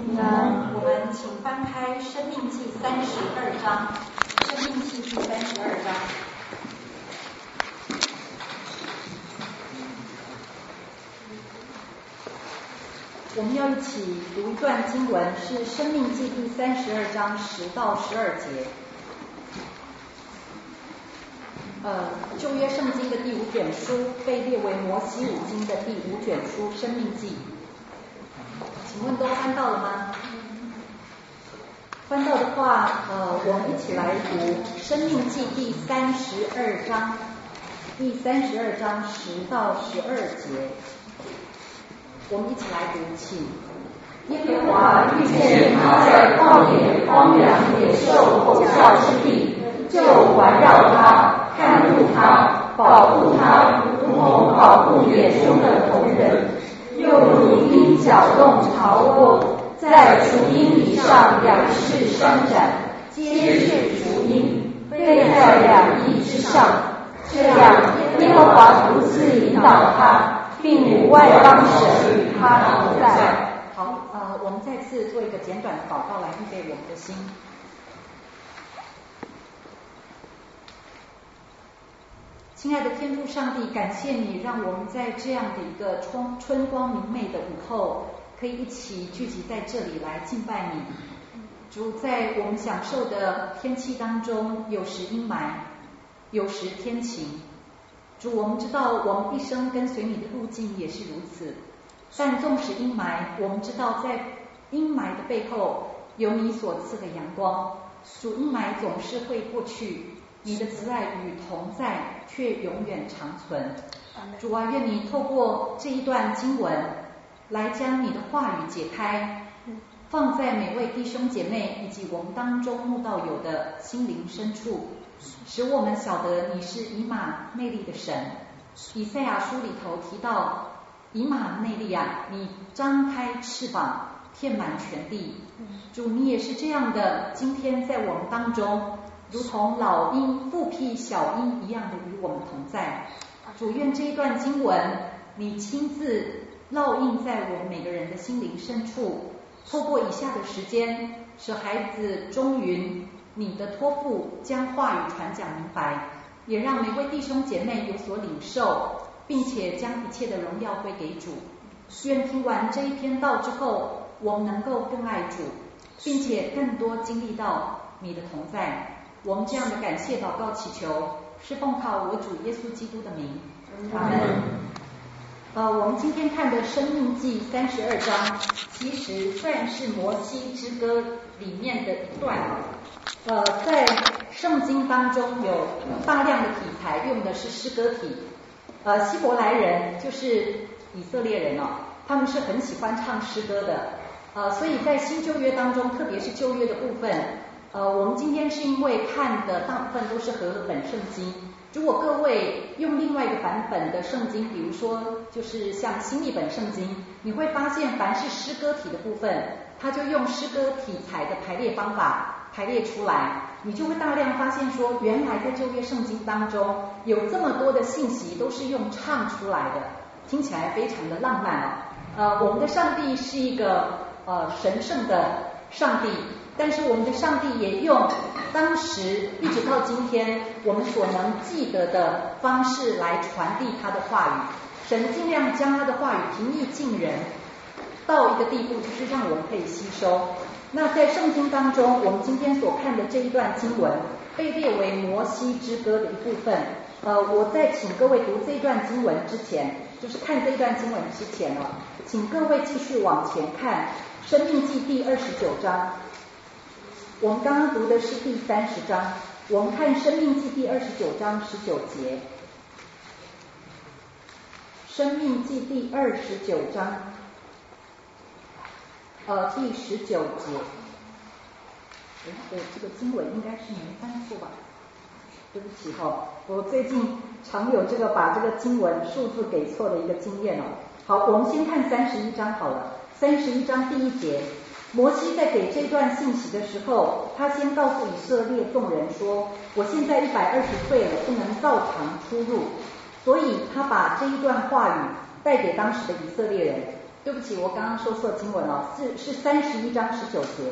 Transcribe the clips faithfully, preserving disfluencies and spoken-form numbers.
嗯，我们请翻开《申命记》三十二章，《申命记》第三十二章。我们要一起读一段经文，是《申命记》第三十二章十到十二节。呃，旧约圣经的第五卷书被列为摩西五经的第五卷书《申命记》。请问都翻到了吗？翻到的话，呃，我们一起来读《申命记》第三十二章，第三十二章十到十二节。我们一起来读，请。 耶和华遇见他在旷野荒凉野兽吼叫之地，就环绕他，看顾他，保护他，如同保护眼中的瞳人。又如鹰搅动巢窝，在雏鹰以上两翅伸展，接续雏鹰，飞在两翼之上。这样，耶和华独自引导他，并无外邦神与他同在。 好，呃，我们再次做一个简短的祷告，来预备我们的心。亲爱的天父上帝，感谢你让我们在这样的一个春春光明媚的午后，可以一起聚集在这里来敬拜你。主，在我们享受的天气当中，有时阴霾，有时天晴。主，我们知道我们一生跟随你的路径也是如此，但纵使阴霾，我们知道在阴霾的背后有你所赐的阳光。主，阴霾总是会过去，你的慈爱与同在却永远长存。主啊，愿你透过这一段经文来将你的话语解开，放在每位弟兄姐妹以及我们当中慕道友的心灵深处，使我们晓得你是以马内利的神。以赛亚书里头提到，以马内利啊，你张开翅膀遍满全地。主，你也是这样的，今天在我们当中，如同老鹰复辟小鹰一样的与我们同在。主，愿这一段经文你亲自烙印在我们每个人的心灵深处，透过以下的时间，使孩子忠于你的托付，将话语传讲明白，也让每位弟兄姐妹有所领受，并且将一切的荣耀归给主。愿听完这一篇道之后，我们能够更爱主，并且更多经历到你的同在。我们这样的感谢祷告祈求，是奉靠我主耶稣基督的名，阿们。呃，我们今天看的《申命记》三十二章，其实算是摩西之歌里面的一段。呃，在圣经当中有大量的题材用的是诗歌体。呃，希伯来人就是以色列人哦，他们是很喜欢唱诗歌的。呃，所以在新旧约当中，特别是旧约的部分，呃，我们今天是因为看的大部分都是和合本圣经。如果各位用另外一个版本的圣经，比如说就是像新译本圣经，你会发现凡是诗歌体的部分，它就用诗歌题材的排列方法排列出来，你就会大量发现说，原来在旧约圣经当中有这么多的信息都是用唱出来的，听起来非常的浪漫哦。呃，我们的上帝是一个呃神圣的上帝，但是我们的上帝也用当时一直到今天我们所能记得的方式来传递他的话语。神尽量将他的话语平易近人到一个地步，就是让我们可以吸收。那在圣经当中，我们今天所看的这一段经文被列为摩西之歌的一部分。呃，我在请各位读这一段经文之前，就是看这一段经文之前哦，请各位继续往前看《申命记》第二十九章。我们刚刚读的是第三十章，我们看《申命记》第二十九章十九节。《申命记》第二十九章，呃，第十九节。哎，对，这个经文应该是没翻错吧？对不起哈、哦，我最近常有这个把这个经文数字给错的一个经验哦。好，我们先看三十一章好了。三十一章第一节，摩西在给这段信息的时候，他先告诉以色列众人说，我现在一百二十岁了，不能照常出入，所以他把这一段话语带给当时的以色列人， 对不起，我刚刚说错经文了，是是三十一章十九节。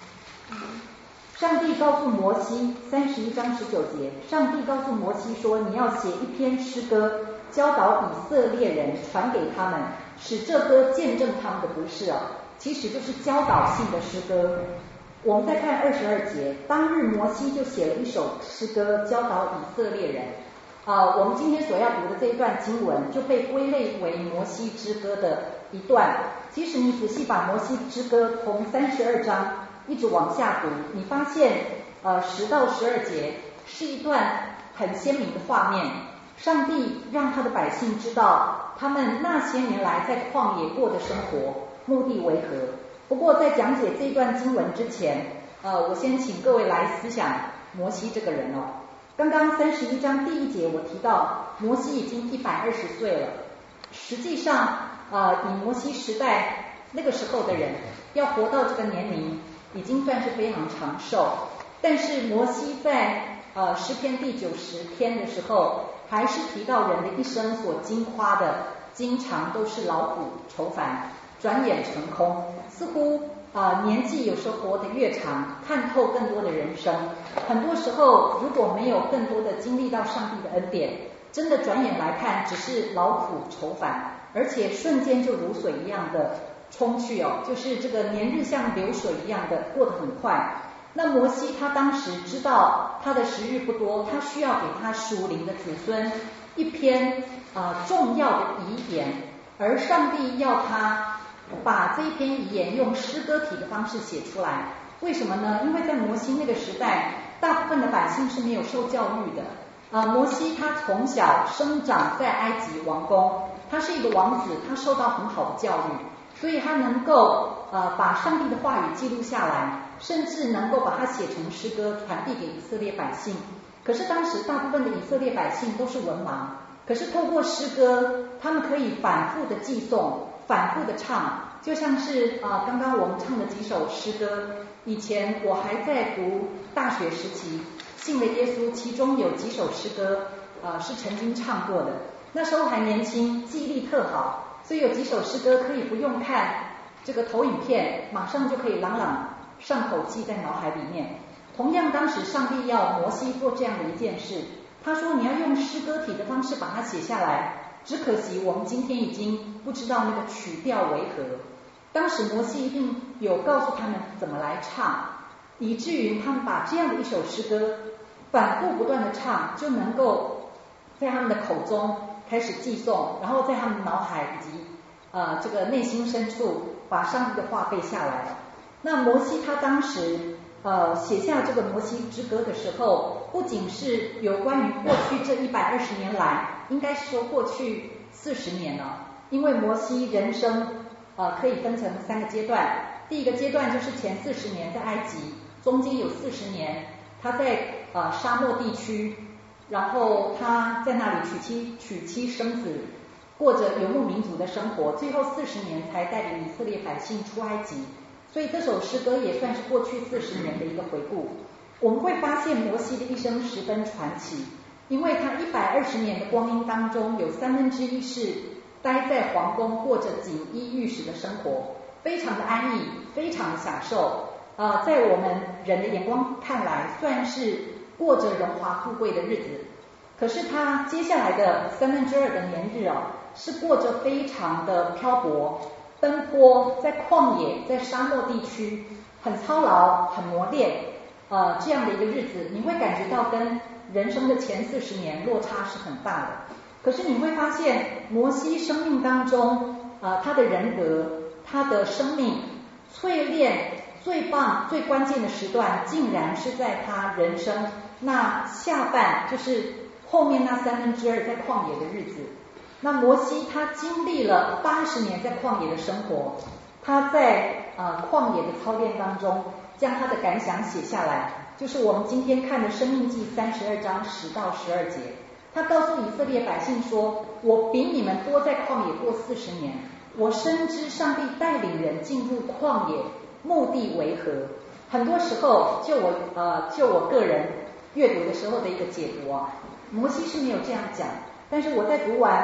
上帝告诉摩西，三十一章十九节，上帝告诉摩西说，你要写一篇诗歌，教导以色列人，传给他们，使这歌见证他们的不是哦，其实就是教导性的诗歌。我们再看二十二节，当日摩西就写了一首诗歌，教导以色列人。啊、呃，我们今天所要读的这一段经文就被归类为摩西之歌的一段。其实你仔细把摩西之歌从三十二章一直往下读，你发现呃十到十二节是一段很鲜明的画面。上帝让他的百姓知道他们那些年来在旷野过的生活目的为何。不过在讲解这段经文之前，呃，我先请各位来思想摩西这个人哦。刚刚三十一章第一节我提到摩西已经一百二十岁了，实际上呃以摩西时代那个时候的人要活到这个年龄已经算是非常长寿，但是摩西在呃诗篇第九十篇的时候还是提到人的一生所经夸的经常都是劳苦愁烦，转眼成空，似乎呃年纪有时候活得越长，看透更多的人生，很多时候如果没有更多的经历到上帝的恩典，真的转眼来看只是劳苦愁烦，而且瞬间就如水一样的冲去哦，就是这个年日像流水一样的过得很快。那摩西他当时知道他的时日不多，他需要给他属灵的子孙一篇呃重要的遗言，而上帝要他把这一篇遗言用诗歌体的方式写出来。为什么呢？因为在摩西那个时代，大部分的百姓是没有受教育的。呃，摩西他从小生长在埃及王宫，他是一个王子，他受到很好的教育，所以他能够呃把上帝的话语记录下来，甚至能够把它写成诗歌传递给以色列百姓。可是当时大部分的以色列百姓都是文盲，可是透过诗歌，他们可以反复的记诵，反复的唱，就像是啊、呃、刚刚我们唱的几首诗歌，以前我还在读大学时期信了耶稣，其中有几首诗歌呃是曾经唱过的，那时候还年轻，记忆力特好，所以有几首诗歌可以不用看这个投影片，马上就可以朗朗上口记在脑海里面。同样当时上帝要摩西做这样的一件事，他说你要用诗歌体的方式把它写下来，只可惜我们今天已经不知道那个曲调为何。当时摩西一定有告诉他们怎么来唱，以至于他们把这样的一首诗歌反复不断的唱，就能够在他们的口中开始记诵，然后在他们脑海以及呃这个内心深处把上帝的话背下来。那摩西他当时呃写下这个摩西之歌的时候，不仅是有关于过去这一百二十年来，应该是说过去四十年了，因为摩西人生呃可以分成三个阶段。第一个阶段就是前四十年在埃及，中间有四十年他在呃沙漠地区，然后他在那里娶妻娶妻生子，过着游牧民族的生活，最后四十年才带领以色列百姓出埃及。所以这首诗歌也算是过去四十年的一个回顾。我们会发现摩西的一生十分传奇，因为他一百二十年的光阴当中，有三分之一是待在皇宫，过着锦衣玉食的生活，非常的安逸，非常的享受。呃，在我们人的眼光看来，算是过着荣华富贵的日子。可是他接下来的三分之二的年日哦，是过着非常的漂泊、奔波，在旷野、在沙漠地区，很操劳、很磨练，呃，这样的一个日子，你会感觉到跟人生的前四十年落差是很大的。可是你会发现，摩西生命当中，呃，他的人格、他的生命淬炼最棒、最关键的时段，竟然是在他人生那下半，就是后面那三分之二在旷野的日子。那摩西他经历了八十年在旷野的生活，他在呃旷野的操练当中，将他的感想写下来，就是我们今天看的《申命记》三十二章十到十二节。他告诉以色列百姓说：“我比你们多在旷野过四十年，我深知上帝带领人进入旷野，目的为何？”很多时候，就我呃就我个人阅读的时候的一个解读啊，摩西是没有这样讲。但是我在读完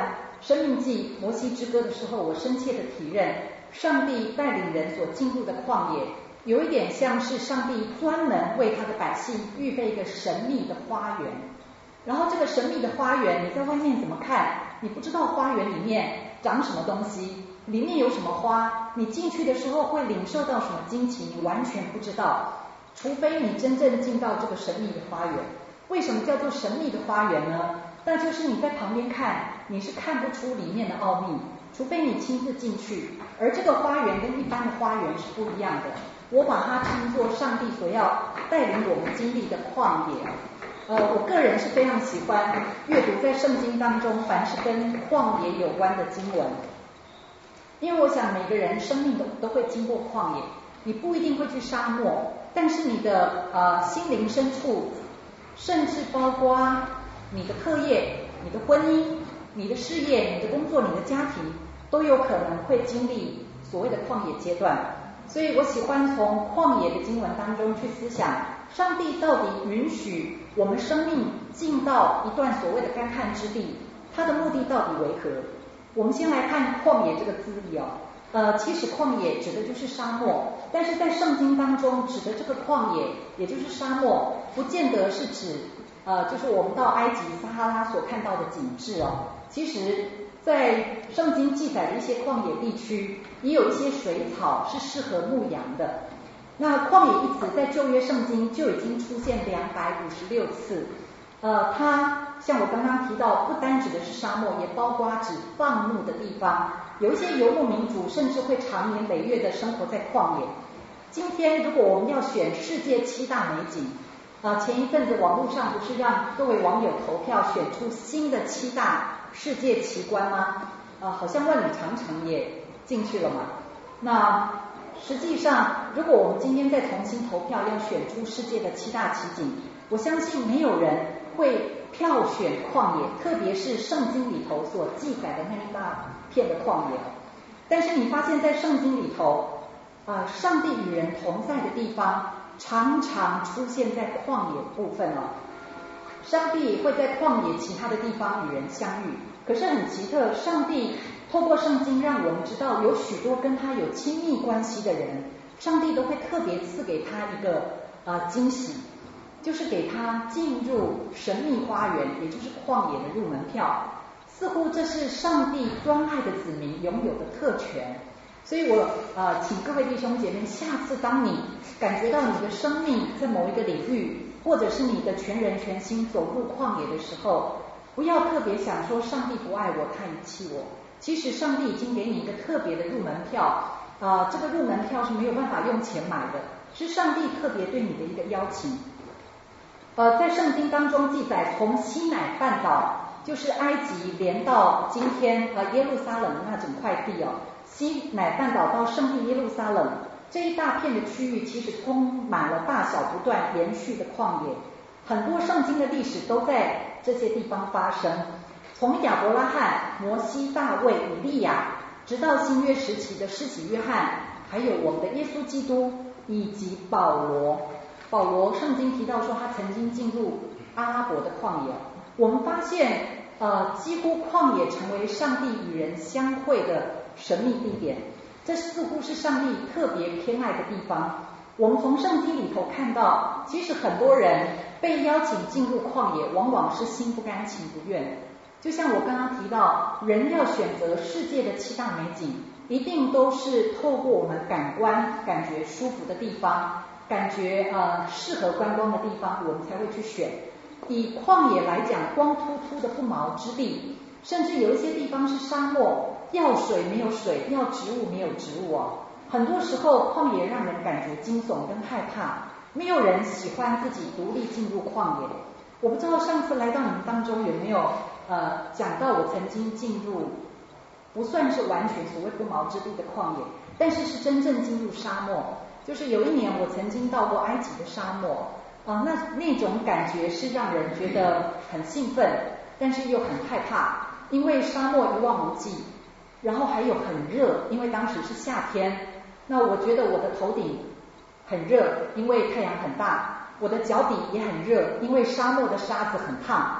生命记、摩西之歌的时候，我深切的体认，上帝带领人所进入的旷野，有一点像是上帝专门为他的百姓预备一个神秘的花园。然后这个神秘的花园，你在外面怎么看？你不知道花园里面长什么东西，里面有什么花，你进去的时候会领受到什么惊奇，你完全不知道，除非你真正进到这个神秘的花园。为什么叫做神秘的花园呢？那就是你在旁边看，你是看不出里面的奥秘，除非你亲自进去。而这个花园跟一般的花园是不一样的，我把它称作上帝所要带领我们经历的旷野。呃，我个人是非常喜欢阅读在圣经当中凡是跟旷野有关的经文，因为我想每个人生命都都会经过旷野，你不一定会去沙漠，但是你的呃心灵深处，甚至包括你的课业、你的婚姻、你的事业、你的工作、你的家庭，都有可能会经历所谓的旷野阶段。所以我喜欢从旷野的经文当中去思想，上帝到底允许我们生命进到一段所谓的干旱之地，它的目的到底为何？我们先来看旷野这个字义哦。呃，其实旷野指的就是沙漠，但是在圣经当中指的这个旷野，也就是沙漠，不见得是指呃，就是我们到埃及撒哈拉所看到的景致哦。其实在圣经记载的一些旷野地区，也有一些水草是适合牧羊的。那旷野一词在旧约圣经就已经出现两百五十六次，呃，它像我刚刚提到，不单指的是沙漠，也包括指放牧的地方。有一些游牧民族甚至会长年累月的生活在旷野。今天如果我们要选世界七大美景，啊，前一阵子网络上不是让各位网友投票选出新的七大世界奇观吗？啊，好像万里长城也进去了嘛。那实际上，如果我们今天再重新投票，要选出世界的七大奇景，我相信没有人会票选旷野，特别是圣经里头所记载的那一大片的旷野。但是你发现在圣经里头，啊，上帝与人同在的地方，常常出现在旷野部分哦。上帝会在旷野其他的地方与人相遇，可是很奇特，上帝透过圣经让我们知道，有许多跟他有亲密关系的人，上帝都会特别赐给他一个呃惊喜，就是给他进入神秘花园，也就是旷野的入门票。似乎这是上帝专爱的子民拥有的特权。所以我呃请各位弟兄姐妹，下次当你感觉到你的生命在某一个领域，或者是你的全人全心走入旷野的时候，不要特别想说上帝不爱我，他遗弃我。其实上帝已经给你一个特别的入门票，啊、呃，这个入门票是没有办法用钱买的，是上帝特别对你的一个邀请。呃，在圣经当中记载，从西乃半岛，就是埃及连到今天呃耶路撒冷那整块地哦，西乃半岛到圣地耶路撒冷这一大片的区域，其实充满了大小不断延续的旷野。很多圣经的历史都在这些地方发生，从亚伯拉罕、摩西、大卫、以利亚，直到新约时期的施洗约翰，还有我们的耶稣基督以及保罗。保罗圣经提到说他曾经进入阿拉伯的旷野。我们发现呃，几乎旷野成为上帝与人相会的神秘地点，这似乎是上帝特别偏爱的地方。我们从圣经里头看到，其实很多人被邀请进入旷野，往往是心不甘情不愿。就像我刚刚提到，人要选择世界的七大美景，一定都是透过我们感官感觉舒服的地方，感觉呃适合观光的地方，我们才会去选。以旷野来讲，光秃秃的不毛之地，甚至有一些地方是沙漠，要水没有水，要植物没有植物哦。很多时候旷野让人感觉惊悚跟害怕，没有人喜欢自己独立进入旷野。我不知道上次来到你们当中有没有呃讲到我曾经进入不算是完全所谓不毛之地的旷野，但是是真正进入沙漠。就是有一年我曾经到过埃及的沙漠啊、呃，那那种感觉是让人觉得很兴奋，但是又很害怕，因为沙漠一望无际，然后还有很热，因为当时是夏天。那我觉得我的头顶很热，因为太阳很大，我的脚底也很热，因为沙漠的沙子很烫。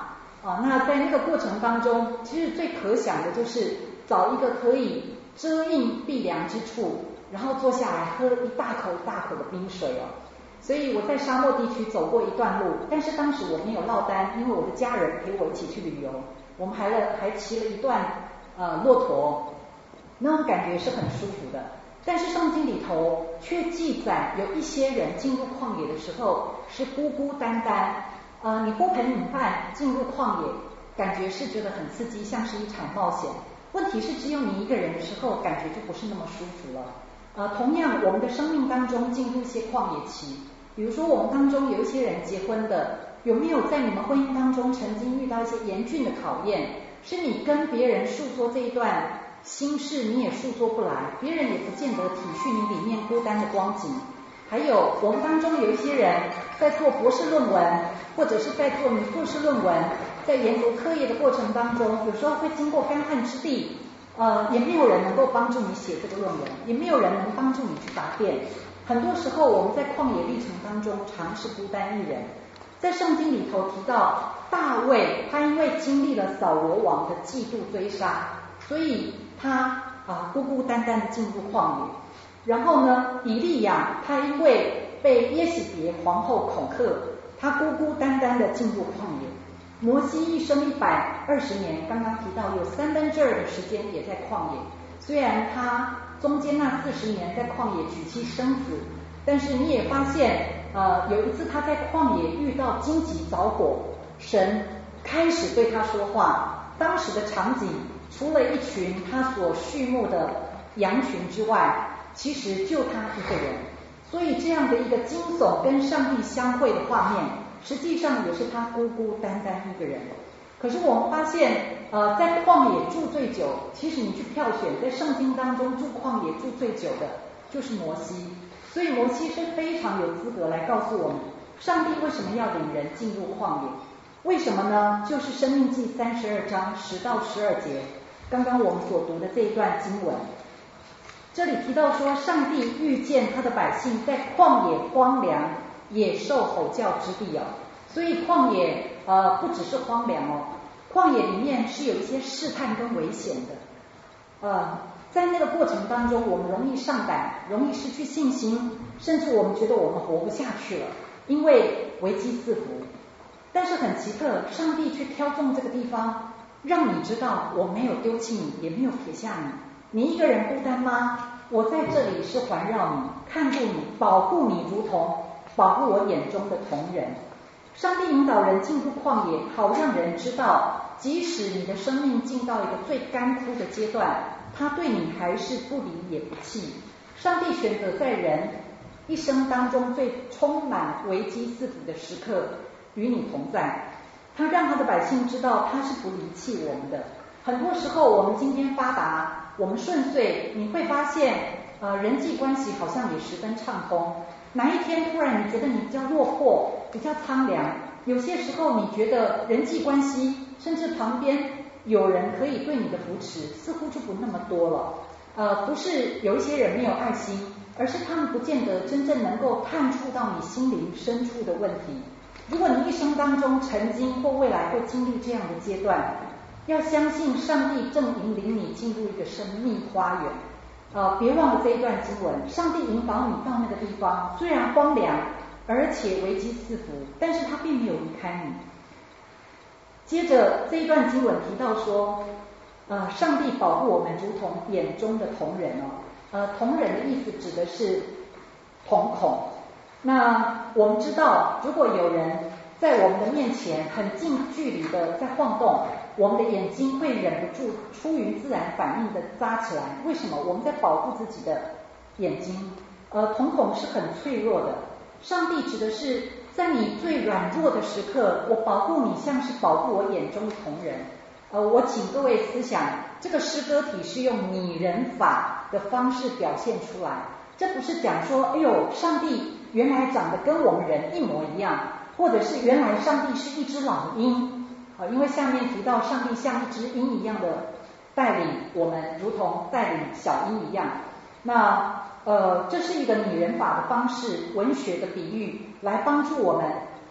啊，那在那个过程当中，其实最可想的就是找一个可以遮阴避凉之处，然后坐下来喝一大口一大口的冰水哦。所以我在沙漠地区走过一段路，但是当时我没有落单，因为我的家人陪我一起去旅游，我们还了还骑了一段呃骆驼，那种感觉是很舒服的。但是圣经里头却记载有一些人进入旷野的时候是孤孤单单，呃，你不盆米饭进入旷野，感觉是觉得很刺激，像是一场冒险。问题是只有你一个人的时候，感觉就不是那么舒服了。呃，同样我们的生命当中进入一些旷野期，比如说我们当中有一些人结婚的，有没有在你们婚姻当中曾经遇到一些严峻的考验，是你跟别人诉说这一段心事你也诉说不来，别人也不见得体恤你里面孤单的光景。还有我们当中有一些人在做博士论文，或者是在做你硕士论文，在研读科研的过程当中，有时候会经过干旱之地，呃，也没有人能够帮助你写这个论文，也没有人能帮助你去答辩。很多时候我们在旷野历程当中常是孤单一人。在圣经里头提到大卫，他因为经历了扫罗王的嫉妒追杀，所以他啊、呃、孤孤单单的进入旷野。然后呢，以利亚他因为被耶洗别皇后恐吓，他孤孤单单的进入旷野。摩西一生一百二十年，刚刚提到有三分之二的时间也在旷野。虽然他中间那四十年在旷野娶妻生子，但是你也发现，呃，有一次他在旷野遇到荆棘着火，神开始对他说话。当时的场景，除了一群他所畜牧的羊群之外，其实就他一个人。所以这样的一个惊悚跟上帝相会的画面，实际上也是他孤孤单单一个人。可是我们发现，呃，在旷野住最久，其实你去票选在圣经当中住旷野住最久的就是摩西。所以摩西是非常有资格来告诉我们，上帝为什么要领人进入旷野？为什么呢？就是申命记三十二章十到十二节，刚刚我们所读的这一段经文。这里提到说，上帝遇见他的百姓在旷野荒凉、野兽吼叫之地哦。所以旷野呃不只是荒凉哦，旷野里面是有一些试探跟危险的。呃，在那个过程当中，我们容易上胆，容易失去信心，甚至我们觉得我们活不下去了，因为危机四伏。但是很奇特，上帝却挑中这个地方，让你知道我没有丢弃你，也没有撇下你。你一个人孤单吗？我在这里是环绕你，看顾你，保护你，如同保护我眼中的瞳人。上帝引导人进入旷野，好让人知道，即使你的生命进到一个最干枯的阶段，他对你还是不离也不弃。上帝选择在人一生当中最充满危机四伏的时刻与你同在，他让他的百姓知道他是不离弃我们的。很多时候我们今天发达，我们顺遂，你会发现呃，人际关系好像也十分畅通。哪一天突然你觉得你比较落魄，比较苍凉，有些时候你觉得人际关系甚至旁边有人可以对你的扶持似乎就不那么多了。呃，不是有一些人没有爱心，而是他们不见得真正能够探触到你心灵深处的问题。如果你一生当中曾经或未来会经历这样的阶段，要相信上帝正引领你进入一个生命花园。呃，别忘了这一段经文，上帝引导你到那个地方，虽然荒凉，而且危机四伏，但是他并没有离开你。接着这一段经文提到说，呃，上帝保护我们如同眼中的瞳人哦。呃，瞳人的意思指的是瞳孔。那我们知道，如果有人在我们的面前很近距离的在晃动，我们的眼睛会忍不住出于自然反应的扎起来。为什么？我们在保护自己的眼睛。呃，瞳孔是很脆弱的。上帝指的是在你最软弱的时刻，我保护你，像是保护我眼中的瞳人。呃，我请各位思想，这个诗歌体是用拟人法的方式表现出来。这不是讲说，哎呦，上帝原来长得跟我们人一模一样，或者是原来上帝是一只老鹰。啊，因为下面提到上帝像一只鹰一样的带领我们，如同带领小鹰一样。那呃，这是一个拟人法的方式，文学的比喻，来帮助我们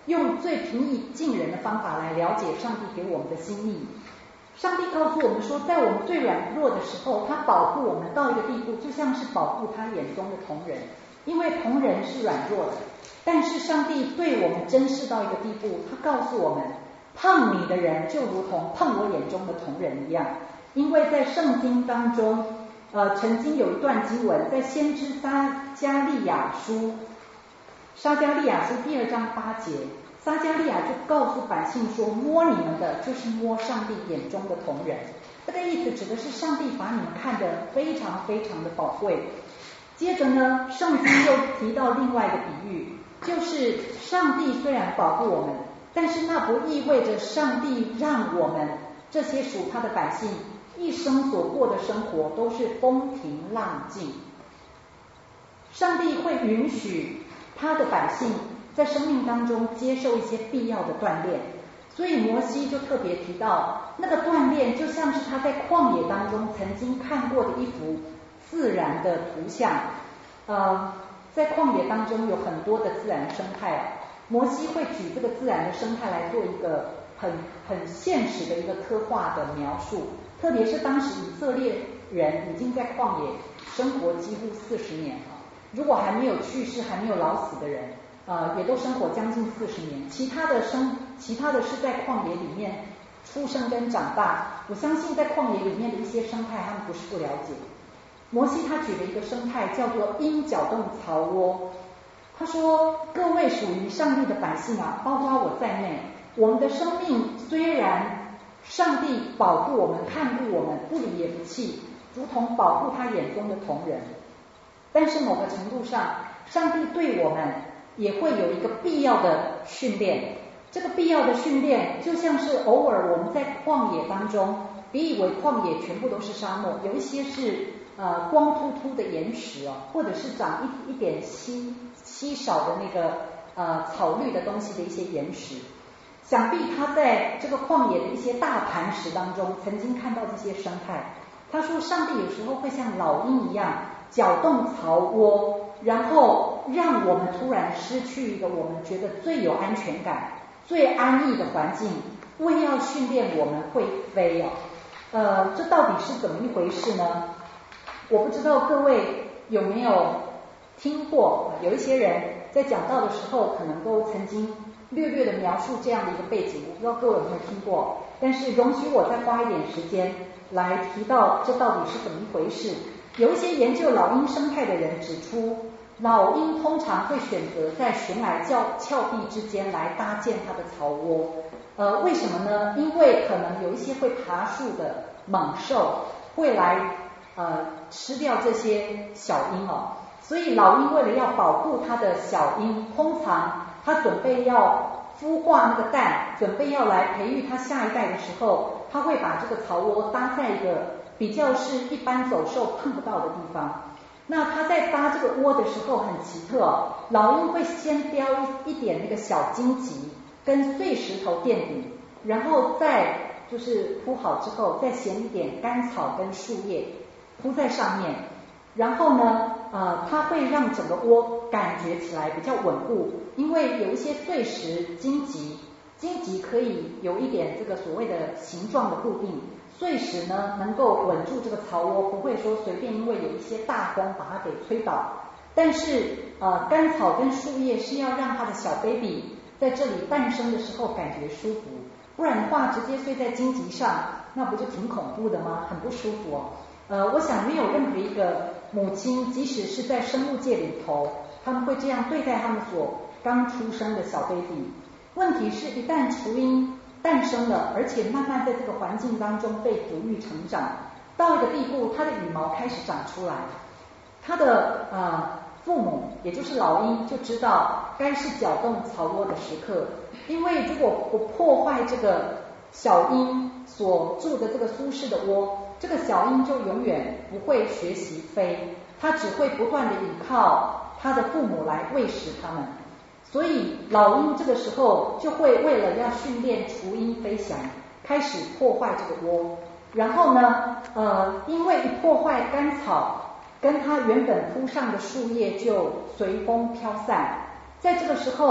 用最平易近人的方法来了解上帝给我们的心意。上帝告诉我们说，在我们最软弱的时候，他保护我们到一个地步，就像是保护他眼中的瞳人，因为瞳人是软弱的。但是上帝对我们珍视到一个地步，他告诉我们，碰你的人就如同碰我眼中的瞳人一样。因为在圣经当中，呃，曾经有一段经文，在先知撒迦利亚书，撒迦利亚书第二章八节，撒迦利亚就告诉百姓说，摸你们的就是摸上帝眼中的瞳人。这个意思指的是上帝把你们看得非常非常的宝贵。接着呢，圣经又提到另外一个比喻，就是上帝虽然保护我们，但是那不意味着上帝让我们这些属他的百姓一生所过的生活都是风平浪静。上帝会允许他的百姓在生命当中接受一些必要的锻炼，所以摩西就特别提到，那个锻炼就像是他在旷野当中曾经看过的一幅自然的图像。呃，在旷野当中有很多的自然生态，摩西会举这个自然的生态来做一个很很现实的一个刻画的描述。特别是当时以色列人已经在旷野生活几乎四十年了，如果还没有去世还没有老死的人，呃，也都生活将近四十年。其他的生，其他的是在旷野里面出生跟长大。我相信在旷野里面的一些生态，他们不是不了解。摩西他举了一个生态叫做鹰搅动巢窝。他说，各位属于上帝的百姓啊，包括我在内，我们的生命虽然上帝保护我们，看顾我们，不离也不弃，如同保护他眼中的瞳人，但是某个程度上，上帝对我们也会有一个必要的训练。这个必要的训练就像是偶尔我们在旷野当中，别以为旷野全部都是沙漠，有一些是呃光秃秃的岩石哦，或者是长一一点稀稀少的那个呃草绿的东西的一些岩石。想必他在这个旷野的一些大磐石当中曾经看到这些生态。他说，上帝有时候会像老鹰一样搅动巢窝，然后让我们突然失去一个我们觉得最有安全感、最安逸的环境，为要训练我们会飞哦。呃，这到底是怎么一回事呢？我不知道各位有没有听过，有一些人在讲道的时候，可能都曾经略略的描述这样的一个背景，我不知道各位有没有听过，但是容许我再花一点时间来提到这到底是怎么一回事。有一些研究老鹰生态的人指出，老鹰通常会选择在悬崖峭峭壁之间来搭建它的巢窝。呃，为什么呢？因为可能有一些会爬树的猛兽会来呃吃掉这些小鹰哦，所以老鹰为了要保护它的小鹰，通常它准备要孵化那个蛋，准备要来培育它下一代的时候，它会把这个巢窝搭在一个比较是一般走兽碰不到的地方。那它在搭这个窝的时候很奇特哦，老鹰会先叼一点那个小荆棘跟碎石头垫底，然后再就是铺好之后，再衔一点干草跟树叶铺在上面，然后呢，呃，它会让整个窝感觉起来比较稳固，因为有一些碎石、荆棘，荆棘可以有一点这个所谓的形状的固定，碎石呢能够稳住这个巢窝，不会说随便因为有一些大风把它给吹倒。但是呃，干草跟树叶是要让它的小 baby 在这里诞生的时候感觉舒服，不然的话直接睡在荆棘上，那不就挺恐怖的吗？很不舒服哦。呃，我想没有任何一个母亲，即使是在生物界里头，他们会这样对待他们所刚出生的小 baby。问题是，一旦雏鹰诞生了，而且慢慢在这个环境当中被抚育成长，到一个地步，它的羽毛开始长出来，它的呃父母，也就是老鹰，就知道该是搅动巢窝的时刻。因为如果不破坏这个小鹰所住的这个舒适的窝，这个小鹰就永远不会学习飞，它只会不断的依靠它的父母来喂食它们。所以老鹰这个时候就会为了要训练雏鹰飞翔，开始破坏这个窝。然后呢，呃，因为一破坏干草，跟它原本铺上的树叶就随风飘散。在这个时候，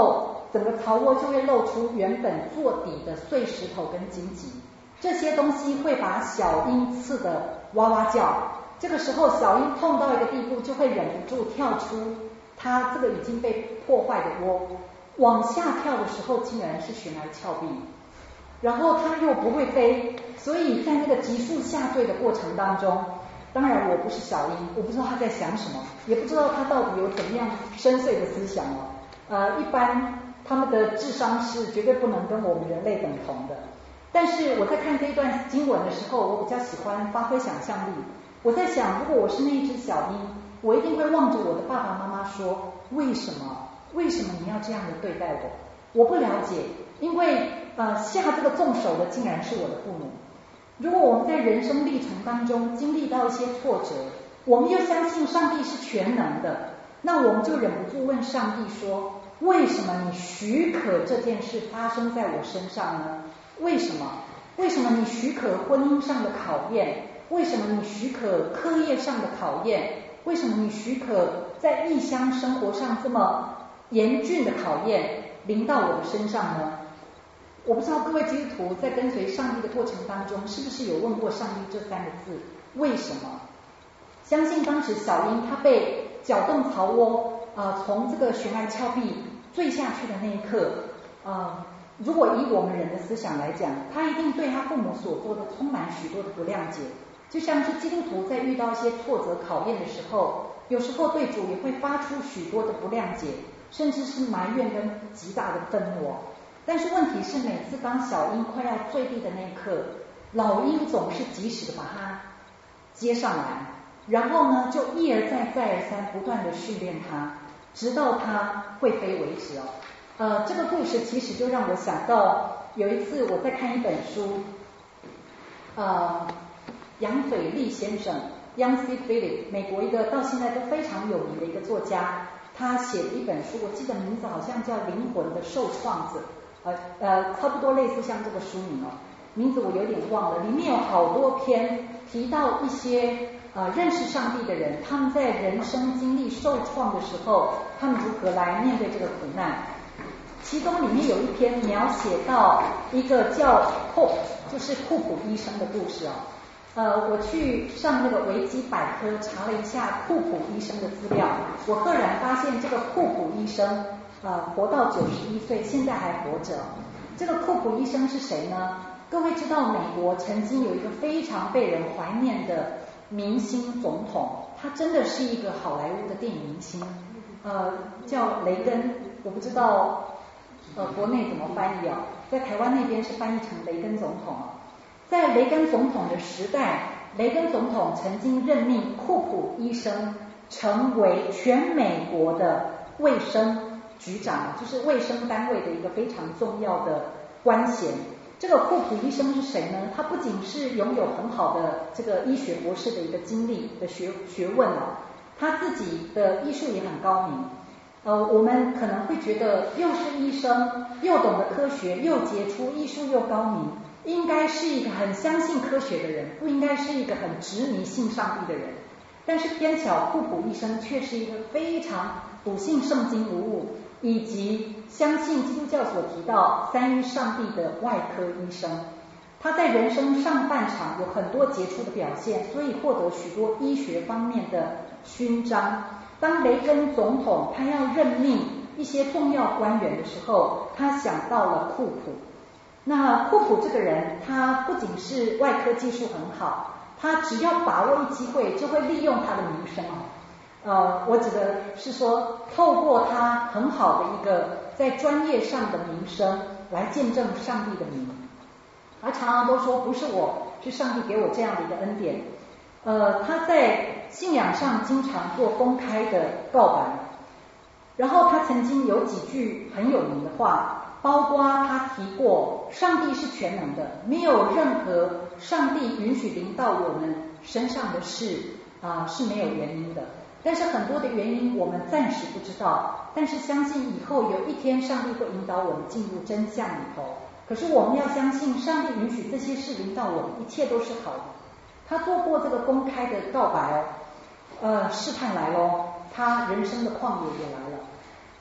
整个槽窝就会露出原本做底的碎石头跟荆棘，这些东西会把小鹰刺得哇哇叫。这个时候小鹰痛到一个地步，就会忍不住跳出它这个已经被破坏的窝，往下跳的时候竟然是悬崖峭壁，然后它又不会飞，所以在那个急速下坠的过程当中，当然我不是小鹰，我不知道它在想什么，也不知道它到底有怎么样深邃的思想哦。呃，一般他们的智商是绝对不能跟我们人类等同的。但是我在看这一段经文的时候，我比较喜欢发挥想象力。我在想，如果我是那一只小鹰，我一定会望着我的爸爸妈妈说，为什么？为什么你要这样的对待我？我不了解，因为呃下这个重手的竟然是我的父母。如果我们在人生历程当中经历到一些挫折，我们又相信上帝是全能的，那我们就忍不住问上帝说，为什么你许可这件事发生在我身上呢？为什么？为什么你许可婚姻上的考验？为什么你许可课业上的考验？为什么你许可在异乡生活上这么严峻的考验临到我的身上呢？我不知道各位基督徒在跟随上帝的过程当中，是不是有问过上帝这三个字，为什么？相信当时小鹰它被搅动槽窝，呃，从这个悬崖峭壁坠下去的那一刻，呃，如果以我们人的思想来讲，他一定对他父母所做的充满许多的不谅解。就像是基督徒在遇到一些挫折考验的时候，有时候对主也会发出许多的不谅解，甚至是埋怨跟极大的愤怒。但是问题是，每次当小鹰快要坠地的那一刻，老鹰总是及时的把它接上来，然后呢就一而再再而三不断的训练它，直到它会飞为止哦。呃，这个故事其实就让我想到有一次我在看一本书，呃，杨斐利先生 Yancey Philip， 美国一个到现在都非常有名的一个作家，他写的一本书，我记得名字好像叫《灵魂的受创者》，呃呃，差不多类似像这个书名哦，名字我有点忘了。里面有好多篇提到一些呃认识上帝的人，他们在人生经历受创的时候，他们如何来面对这个苦难。其中里面有一篇描写到一个叫 Hope， 就是库普医生的故事哦。呃，我去上那个维基百科查了一下库普医生的资料，我赫然发现这个库普医生呃活到九十一岁，现在还活着。这个库普医生是谁呢？各位知道美国曾经有一个非常被人怀念的明星总统，他真的是一个好莱坞的电影明星，呃，叫雷根，我不知道呃国内怎么翻译啊？在台湾那边是翻译成雷根总统啊。在雷根总统的时代，雷根总统曾经任命库普医生成为全美国的卫生局长，就是卫生单位的一个非常重要的官衔。这个库普医生是谁呢？他不仅是拥有很好的这个医学博士的一个经历的学学问哦，他自己的医术也很高明。呃，我们可能会觉得又是医生，又懂得科学，又杰出，医术又高明，应该是一个很相信科学的人，不应该是一个很执迷信上帝的人。但是偏巧库普医生却是一个非常笃信圣经无误，以及相信基督教所提到三一上帝的外科医生。他在人生上半场有很多杰出的表现，所以获得许多医学方面的勋章。当雷根总统他要任命一些重要官员的时候，他想到了库普。那库普这个人，他不仅是外科技术很好，他只要把握一机会，就会利用他的名声哦。呃，我指的是说，透过他很好的一个在专业上的名声，来见证上帝的名。他常常都说，不是我，是上帝给我这样的一个恩典。呃，他在信仰上经常做公开的告白，然后他曾经有几句很有名的话，包括他提过上帝是全能的，没有任何上帝允许临到我们身上的事啊、呃、是没有原因的，但是很多的原因我们暂时不知道，但是相信以后有一天上帝会引导我们进入真相里头。可是我们要相信上帝允许这些事临到我们，一切都是好的。他做过这个公开的告白哦，呃，试探来咯，他人生的旷野也来了。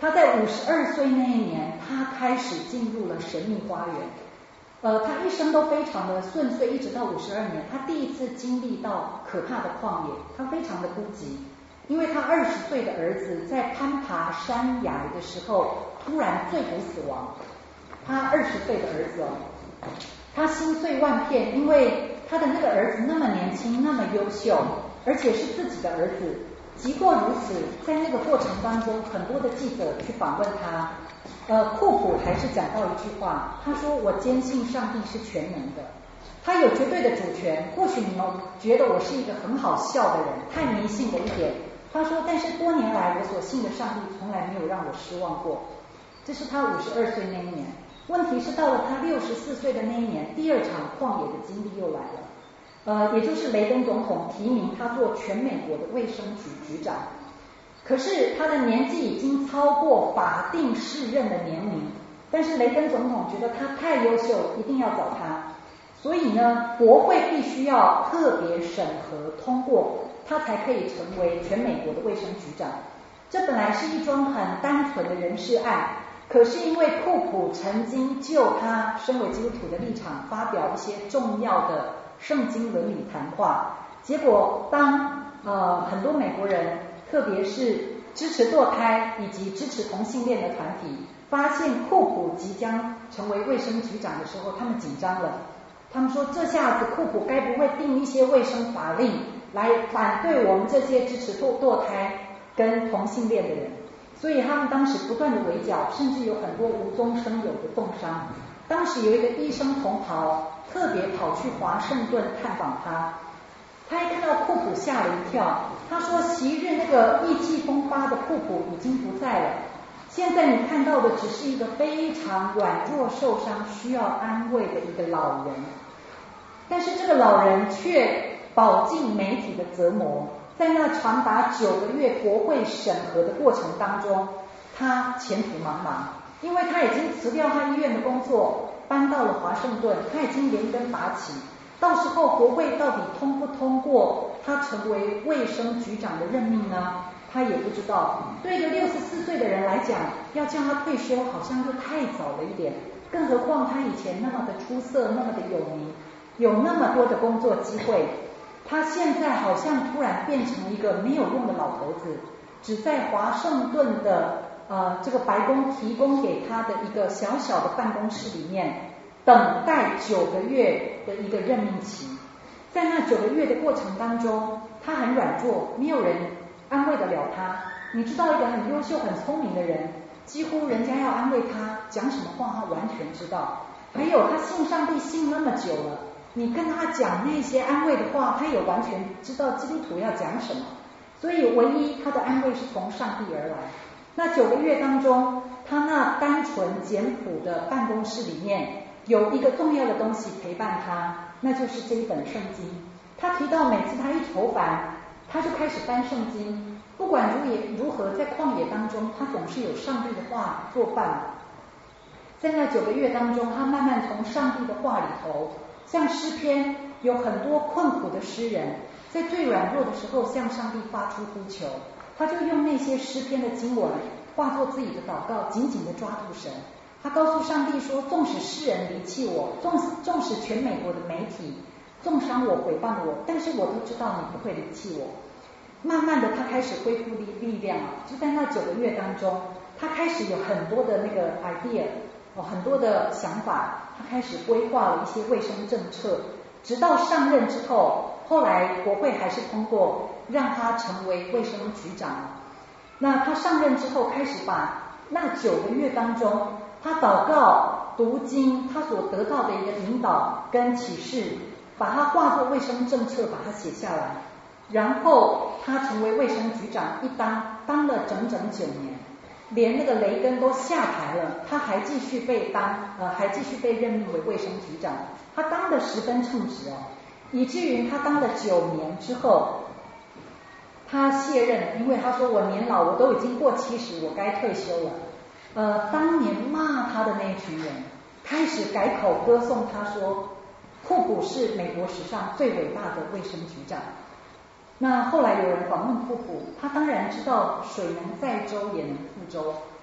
他在五十二岁那一年，他开始进入了神秘花园。呃，他一生都非常的顺遂，一直到五十二年，他第一次经历到可怕的旷野，他非常的孤寂，因为他二十岁的儿子在攀爬山崖的时候突然坠谷死亡。他二十岁的儿子哦，他心碎万片，因为他的那个儿子那么年轻，那么优秀，而且是自己的儿子。即或如此，在那个过程当中，很多的记者去访问他，呃，库普还是讲到一句话，他说：“我坚信上帝是全能的，他有绝对的主权。或许你们觉得我是一个很好笑的人，太迷信了一点。”他说：“但是多年来，我所信的上帝从来没有让我失望过。”这是他五十二岁那一年。问题是到了他六十四岁的那一年，第二场旷野的经历又来了。呃，也就是雷根总统提名他做全美国的卫生局局长，可是他的年纪已经超过法定适任的年龄，但是雷根总统觉得他太优秀，一定要找他，所以呢，国会必须要特别审核通过，他才可以成为全美国的卫生局长。这本来是一桩很单纯的人事案，可是因为库普曾经就他身为基督徒的立场发表一些重要的圣经伦理谈话，结果当呃很多美国人，特别是支持堕胎以及支持同性恋的团体，发现库普即将成为卫生局长的时候，他们紧张了。他们说，这下子库普该不会定一些卫生法令来反对我们这些支持堕堕胎跟同性恋的人？所以他们当时不断的围剿，甚至有很多无中生有的冻伤。当时有一个医生同袍特别跑去华盛顿探访他，他一看到库普吓了一跳，他说昔日那个意气风发的库普已经不在了，现在你看到的只是一个非常软弱受伤需要安慰的一个老人。但是这个老人却饱经媒体的折磨，在那长达九个月国会审核的过程当中，他前途茫茫，因为他已经辞掉他医院的工作，搬到了华盛顿，他已经连根拔起。到时候国会到底通不通过他成为卫生局长的任命呢？他也不知道。对一个六十四岁的人来讲，要叫他退休好像就太早了一点，更何况他以前那么的出色，那么的有名，有那么多的工作机会，他现在好像突然变成一个没有用的老头子，只在华盛顿的呃这个白宫提供给他的一个小小的办公室里面，等待九个月的一个任命期。在那九个月的过程当中，他很软弱，没有人安慰得了他。你知道，一个很优秀很聪明的人，几乎人家要安慰他讲什么话他完全知道。还有他信上帝信那么久了，你跟他讲那些安慰的话，他也完全知道基督徒要讲什么，所以唯一他的安慰是从上帝而来。那九个月当中，他那单纯简朴的办公室里面有一个重要的东西陪伴他，那就是这一本圣经。他提到每次他一愁烦，他就开始翻圣经，不管如也如何，在旷野当中，他总是有上帝的话作伴。在那九个月当中，他慢慢从上帝的话里头，像诗篇，有很多困苦的诗人，在最软弱的时候向上帝发出呼求，他就用那些诗篇的经文化作自己的祷告，紧紧地抓住神。他告诉上帝说，纵使世人离弃我，纵使纵使全美国的媒体重伤我、诽谤我，但是我都知道你不会离弃我。慢慢的他开始恢复力力量了，就在那九个月当中，他开始有很多的那个 idea， 哦，很多的想法，他开始规划了一些卫生政策，直到上任之后，后来国会还是通过让他成为卫生局长。那他上任之后，开始把那九个月当中他祷告、读经，他所得到的一个引导跟启示，把它化作卫生政策，把它写下来。然后他成为卫生局长，一当当了整整九年，连那个雷根都下台了，他还继续被当呃还继续被任命为卫生局长，他当得十分称职哦，以至于他当了九年之后，他卸任，因为他说我年老，我都已经过七十，我该退休了。呃，当年骂他的那一群人开始改口歌颂他，说库普是美国史上最伟大的卫生局长。那后来有人访问库普，他当然知道水能载舟也能覆舟，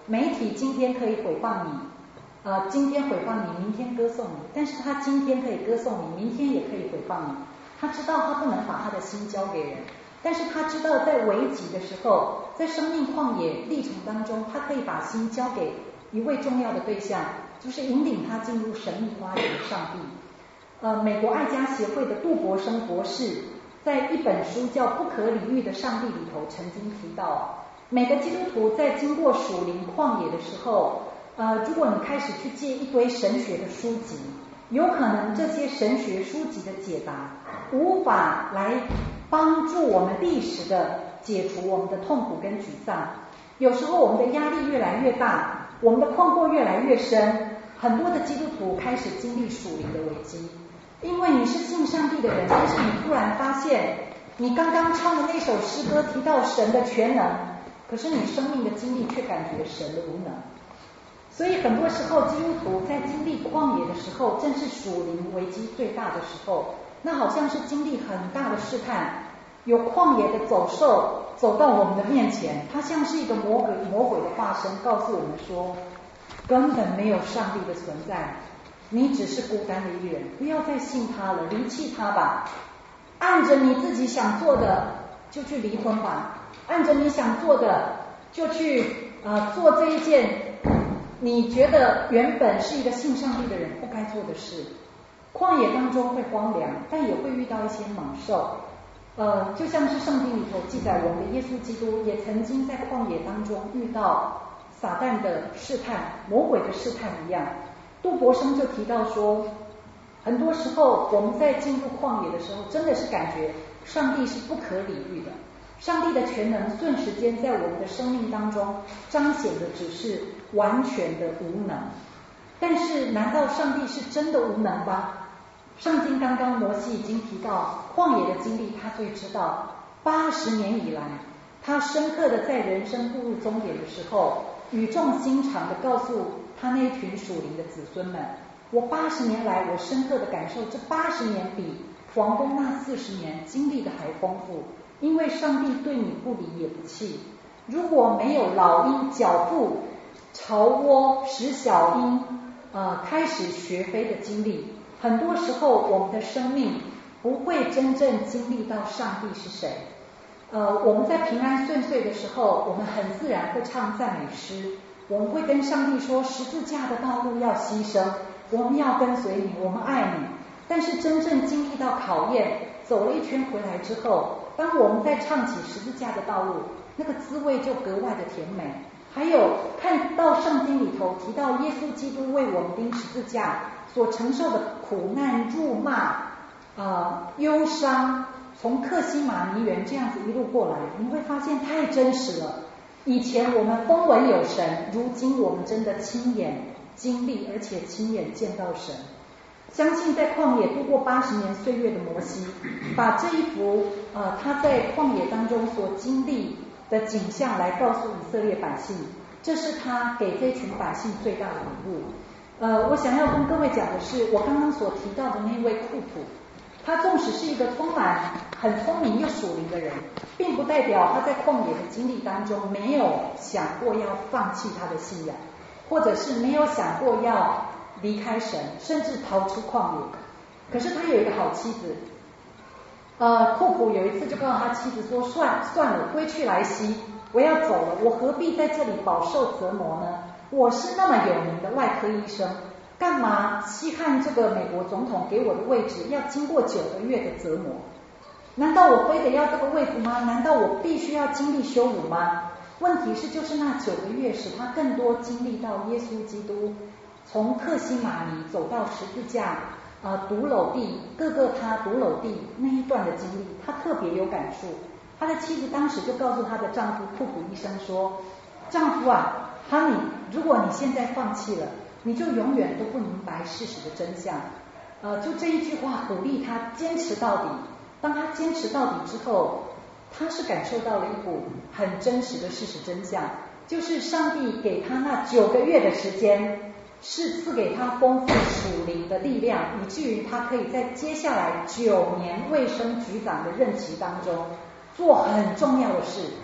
媒体今天可以诽谤你，呃，今天诽谤你，明天歌颂你，但是他今天可以歌颂你，明天也可以诽谤你。他知道他不能把他的心交给人，但是他知道在危急的时候，在生命旷野历程当中，他可以把心交给一位重要的对象，就是引领他进入神秘花园的上帝。呃，美国爱家协会的杜博生博士在一本书叫《不可理喻的上帝》里头曾经提到，每个基督徒在经过属灵旷野的时候，呃，如果你开始去借一堆神学的书籍，有可能这些神学书籍的解答无法来帮助我们立时的解除我们的痛苦跟沮丧。有时候我们的压力越来越大，我们的困惑越来越深，很多的基督徒开始经历属灵的危机。因为你是信上帝的人，但是你突然发现你刚刚唱的那首诗歌提到神的全能，可是你生命的经历却感觉神的无能。所以很多时候基督徒在经历旷野的时候，正是属灵危机最大的时候，那好像是经历很大的试探，有旷野的走兽走到我们的面前，它像是一个魔鬼魔鬼的化身，告诉我们说根本没有上帝的存在，你只是孤单的一人，不要再信他了，离弃他吧，按着你自己想做的就去离婚吧，按着你想做的就去呃做这一件你觉得原本是一个信上帝的人不该做的事。旷野当中会荒凉，但也会遇到一些猛兽，呃，就像是圣经里头记载我们的耶稣基督也曾经在旷野当中遇到撒旦的试探，魔鬼的试探一样。杜博生就提到说，很多时候我们在进入旷野的时候，真的是感觉上帝是不可理喻的，上帝的全能瞬时间在我们的生命当中彰显的只是完全的无能。但是难道上帝是真的无能吗？圣经刚刚摩西已经提到旷野的经历，他最知道八十年以来，他深刻的在人生步入终点的时候，语重心长的告诉他那一群属灵的子孙们，我八十年来我深刻的感受，这八十年比王宫那四十年经历的还丰富，因为上帝对你不离也不弃。如果没有老鹰脚步巢窝使小鹰呃开始学飞的经历，很多时候我们的生命不会真正经历到上帝是谁。呃，我们在平安顺遂的时候，我们很自然会唱赞美诗，我们会跟上帝说十字架的道路要牺牲，我们要跟随你，我们爱你。但是真正经历到考验，走了一圈回来之后，当我们在唱起十字架的道路，那个滋味就格外的甜美。还有看到圣经里头提到耶稣基督为我们钉十字架所承受的苦难、辱骂、呃、忧伤，从客西马尼园这样子一路过来，你会发现太真实了。以前我们风闻有神，如今我们真的亲眼经历，而且亲眼见到神。相信在旷野度过八十年岁月的摩西，把这一幅呃他在旷野当中所经历的景象来告诉以色列百姓，这是他给这群百姓最大的礼物。呃，我想要跟各位讲的是，我刚刚所提到的那位库普，他纵使是一个充满很聪明又属灵的人，并不代表他在旷野的经历当中没有想过要放弃他的信仰，或者是没有想过要离开神，甚至逃出旷野。可是他有一个好妻子，呃，库普有一次就告诉他妻子说，算算了，归去来兮，我要走了，我何必在这里饱受折磨呢？我是那么有名的外科医生，干嘛稀罕这个美国总统给我的位置要经过九个月的折磨？难道我非得要这个位置吗？难道我必须要经历羞辱吗？问题是就是那九个月使他更多经历到耶稣基督从客西马尼走到十字架呃，独楼地各个他独楼地那一段的经历，他特别有感触。他的妻子当时就告诉他的丈夫库普医生说，丈夫啊，Honey，如果你现在放弃了，你就永远都不明白事实的真相。呃，就这一句话鼓励他坚持到底。当他坚持到底之后，他是感受到了一股很真实的事实真相，就是上帝给他那九个月的时间，是赐给他丰富属灵的力量，以至于他可以在接下来九年卫生局长的任期当中做很重要的事。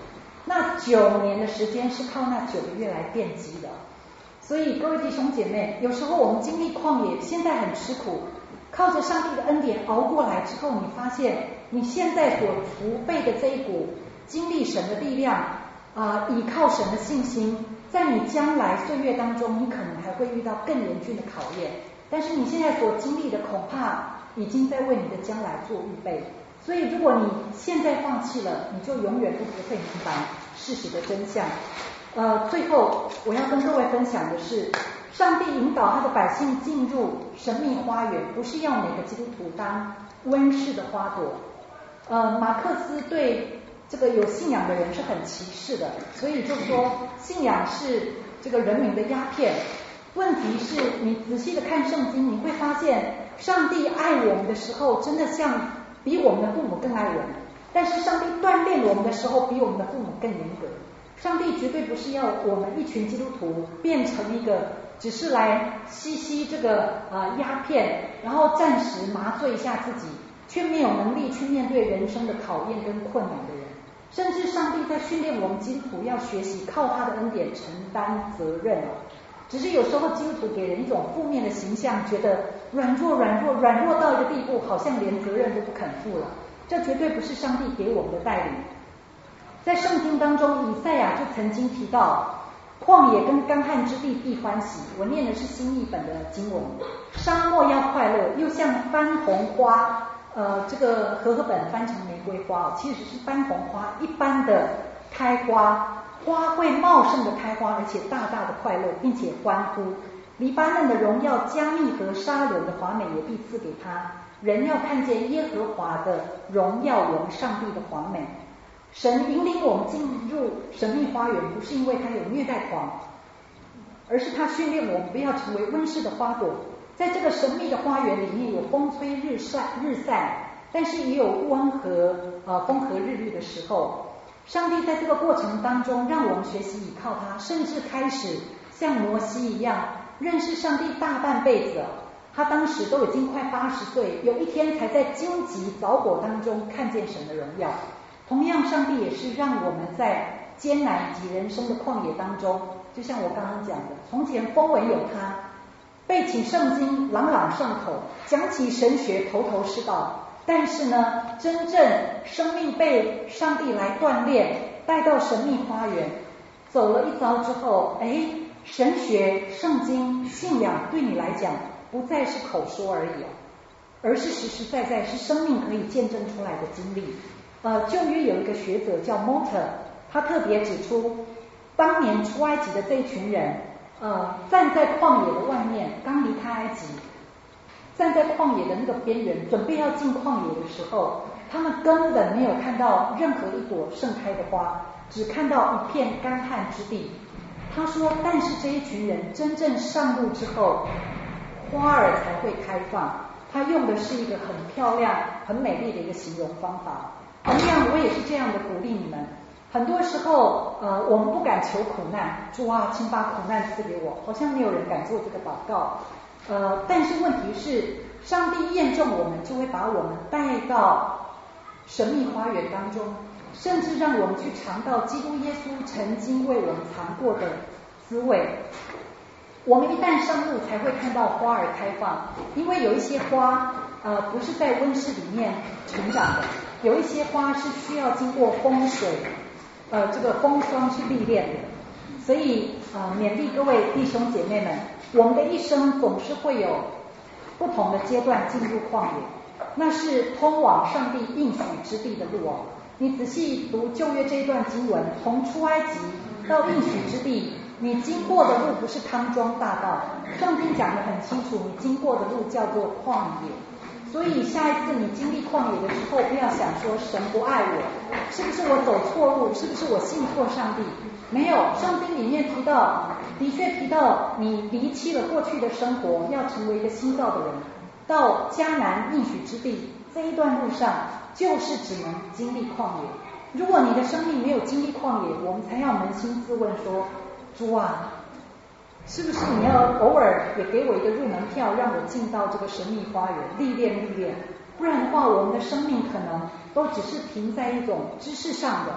那九年的时间是靠那九个月来奠基的。所以各位弟兄姐妹，有时候我们经历旷野，现在很吃苦，靠着上帝的恩典熬过来之后，你发现你现在所储备的这一股经历神的力量啊、呃，倚靠神的信心，在你将来岁月当中，你可能还会遇到更严峻的考验。但是你现在所经历的，恐怕已经在为你的将来做预备。所以如果你现在放弃了，你就永远都不会明白事实的真相。呃，最后我要跟各位分享的是，上帝引导他的百姓进入神秘花园，不是要每个基督徒当温室的花朵。呃，马克思对这个有信仰的人是很歧视的，所以就说信仰是这个人民的鸦片。问题是你仔细的看圣经，你会发现上帝爱我们的时候，真的像比我们的父母更爱我们，但是上帝锻炼我们的时候，比我们的父母更严格。上帝绝对不是要我们一群基督徒变成一个只是来吸吸这个呃鸦片，然后暂时麻醉一下自己，却没有能力去面对人生的考验跟困难的人。甚至上帝在训练我们基督徒要学习靠他的恩典承担责任哦。只是有时候基督徒给人一种负面的形象，觉得软弱软弱软弱到一个地步，好像连责任都不肯负了。这绝对不是上帝给我们的带领。在圣经当中，以赛亚就曾经提到，旷野跟干旱之地必欢喜。我念的是新译本的经文，沙漠要快乐，又像番红花，呃，这个和合本翻成玫瑰花，其实是番红花一般的开花，花会茂盛的开花，而且大大的快乐，并且欢呼。黎巴嫩的荣耀，加密和沙伦的华美也必赐给他。人要看见耶和华的荣耀，我们上帝的华美。神引领我们进入神秘花园，不是因为他有虐待狂，而是他训练我们不要成为温室的花朵。在这个神秘的花园里面，有风吹日晒日晒，但是也有温和呃风和日丽的时候。上帝在这个过程当中，让我们学习倚靠他，甚至开始像摩西一样认识上帝大半辈子。他当时都已经快八十岁，有一天才在荆棘凿火当中看见神的荣耀。同样，上帝也是让我们在艰难及人生的旷野当中，就像我刚刚讲的，从前风闻有他，背起圣经朗朗上口，讲起神学头头是道。但是呢，真正生命被上帝来锻炼，带到神秘花园，走了一遭之后，哎，神学、圣经、信仰对你来讲不再是口说而已啊，而是实实在在是生命可以见证出来的经历。呃，旧约有一个学者叫 Motter， 他特别指出，当年出埃及的这一群人，呃，站在旷野的外面，刚离开埃及，站在旷野的那个边缘，准备要进旷野的时候，他们根本没有看到任何一朵盛开的花，只看到一片干旱之地。他说，但是这一群人真正上路之后，花儿才会开放。他用的是一个很漂亮、很美丽的一个形容方法。同样，我也是这样的鼓励你们。很多时候，呃，我们不敢求苦难，主啊，请把苦难赐给我，好像没有人敢做这个祷告。呃，但是问题是，上帝验证我们，就会把我们带到神秘花园当中，甚至让我们去尝到基督耶稣曾经为我们尝过的滋味。我们一旦上路，才会看到花儿开放，因为有一些花，呃，不是在温室里面成长的，有一些花是需要经过风水，呃，这个风霜去历练的。所以，呃，勉励各位弟兄姐妹们，我们的一生总是会有不同的阶段进入旷野，那是通往上帝应许之地的路哦。你仔细读旧约这一段经文，从出埃及到应许之地，你经过的路不是康庄大道，圣经讲得很清楚，你经过的路叫做旷野。所以下一次你经历旷野的时候，不要想说神不爱我，是不是我走错路，是不是我信错上帝？没有，圣经里面提到，的确提到你离弃了过去的生活，要成为一个新造的人，到迦南应许之地，这一段路上就是只能经历旷野。如果你的生命没有经历旷野，我们才要扪心自问说，主啊，是不是你要偶尔也给我一个入门票，让我进到这个神秘花园历练历练？不然的话，我们的生命可能都只是停在一种知识上的，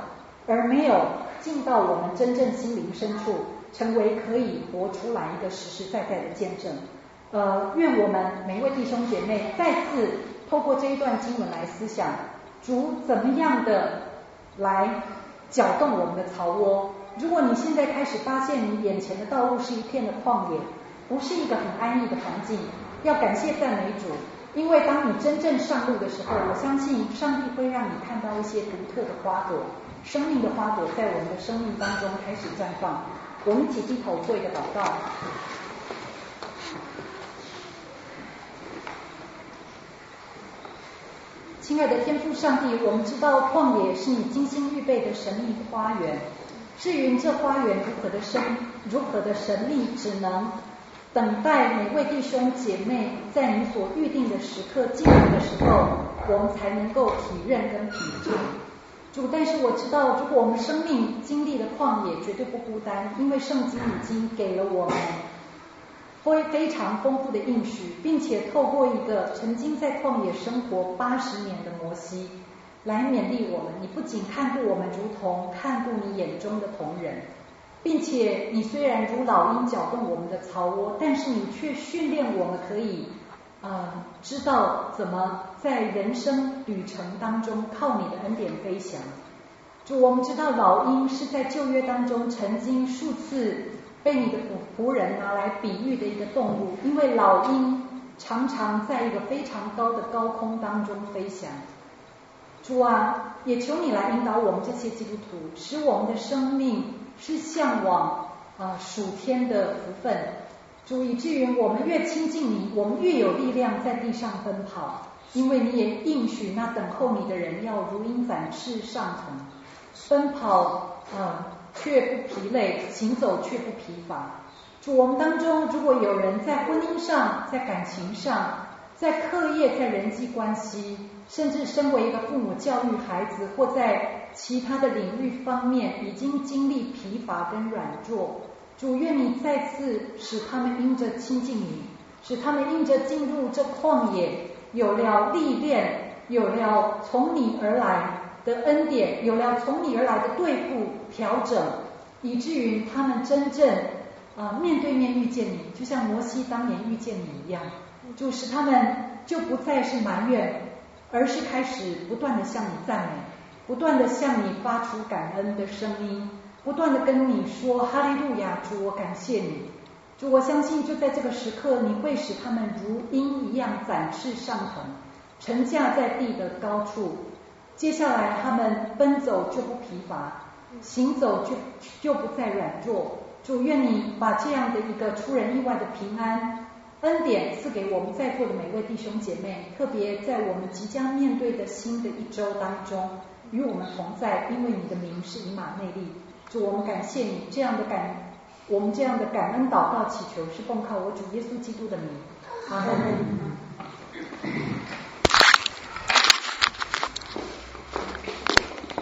而没有进到我们真正心灵深处，成为可以活出来一个实实在在的见证。呃，愿我们每一位弟兄姐妹再次透过这一段经文来思想，主怎么样的来搅动我们的槽窝。如果你现在开始发现你眼前的道路是一片的旷野，不是一个很安逸的环境，要感谢赞美主，因为当你真正上路的时候，我相信上帝会让你看到一些独特的花朵，生命的花朵在我们的生命当中开始绽放。我们一起低头做一个祷告。亲爱的天父上帝，我们知道旷野是你精心预备的神秘花园，至于这花园如何的深，如何的神秘，只能等待每位弟兄姐妹在你所预定的时刻进入的时候，我们才能够体认跟品尝。主，但是我知道，如果我们生命经历了旷野，绝对不孤单，因为圣经已经给了我们会非常丰富的应许，并且透过一个曾经在旷野生活八十年的摩西来勉励我们。你不仅看顾我们如同看顾你眼中的瞳人，并且你虽然如老鹰搅动我们的槽窝，但是你却训练我们可以呃知道怎么在人生旅程当中靠你的恩典飞翔。主，我们知道老鹰是在旧约当中曾经数次被你的仆人拿来比喻的一个动物，因为老鹰常常在一个非常高的高空当中飞翔。主啊，也求你来引导我们这些基督徒，使我们的生命是向往呃属天的福分。主，以至于我们越亲近你，我们越有力量在地上奔跑，因为你也应许那等候你的人要如鹰展翅上腾，奔跑呃却不疲累，行走却不疲乏。主，我们当中如果有人在婚姻上，在感情上，在课业，在人际关系，甚至身为一个父母教育孩子，或在其他的领域方面已经经历疲乏跟软弱，主，愿你再次使他们因着亲近你，使他们因着进入这旷野，有了历练，有了从你而来的恩典，有了从你而来的对付调整，以至于他们真正呃面对面遇见你，就像摩西当年遇见你一样。主，使他们就不再是埋怨，而是开始不断的向你赞美，不断的向你发出感恩的声音，不断的跟你说哈利路亚，主，我感谢你。主，我相信就在这个时刻，你会使他们如鹰一样展翅上腾，沉架在地的高处。接下来他们奔走就不疲乏，行走就就不再软弱。主，愿你把这样的一个出人意外的平安恩典赐给我们在座的每位弟兄姐妹，特别在我们即将面对的新的一周当中，与我们同在，因为你的名是以马内利。主，我们感谢你，这样的感我们这样的感恩祷告祈求是奉靠我主耶稣基督的名，阿们。